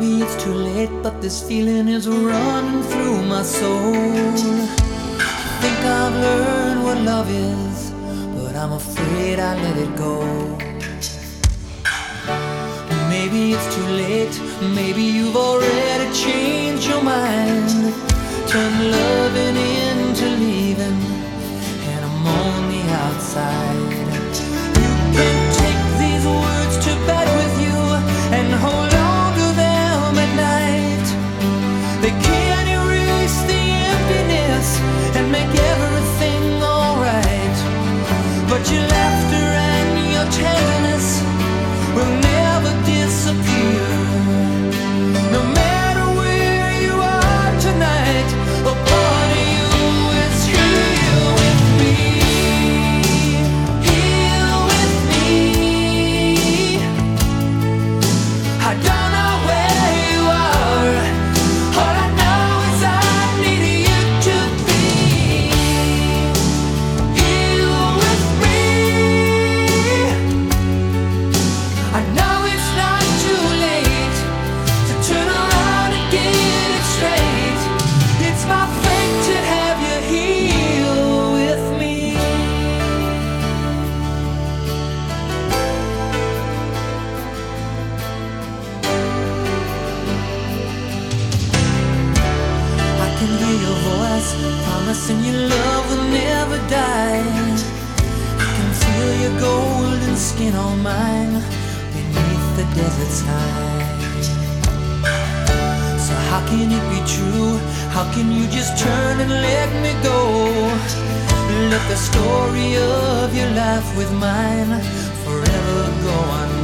Maybe it's too late, but this feeling is running through my soul. Think I've learned what love is, but I'm afraid I let it go. Maybe it's too late, maybe you've already changed your mind. Turn loving into leaving, and I'm on the outside. You can take these words to bed with you and hold on to them at night. They can't erase the emptiness and make everything alright. But your laughter and your tenderness will never disappear. No matter where you are tonight, a part of you is here with me. Here with me. I don't know where you are. All I know is I need you to be here with me. I know it's not too late to turn around and get it straight. It's my fate to have you here with me. I can hear your voice promising your love will never die. I can feel your golden skin on mine beneath the desert sky. So how can it be true? How can you just turn and let me go? Let the story of your life with mine forever go on.